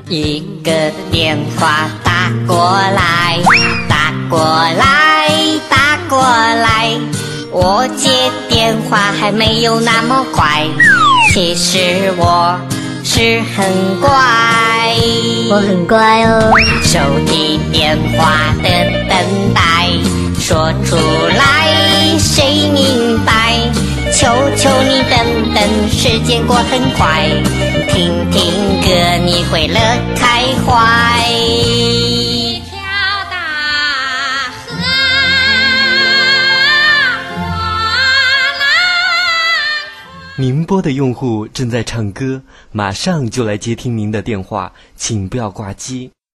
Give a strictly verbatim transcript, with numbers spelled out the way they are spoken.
一个电话打过来，打过来，打过来，我接电话还没有那么快，其实我是很乖， 我很乖哦。 手提电话的等待，说出来谁明白？求求你等等，时间过很快，听听歌你会乐开怀。一条大河过来。 您拨的用户正在唱歌，马上就来接听您的电话，请不要挂机。